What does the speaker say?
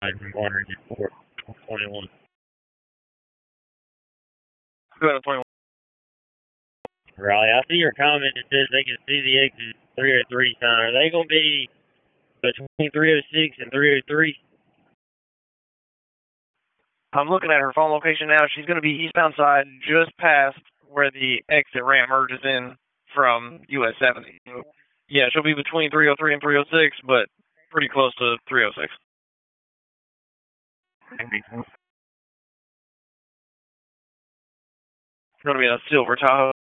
from Barnard at 421. Go ahead, 21. Raleigh, I see your comment that says they can see the exit 303 sign. Are they going to be between 306 and 303? I'm looking at her phone location now. She's going to be eastbound side, just past where the exit ramp merges in from US 70. Yeah, she'll be between 303 and 306, but pretty close to 306. It's going to be a silver Tahoe.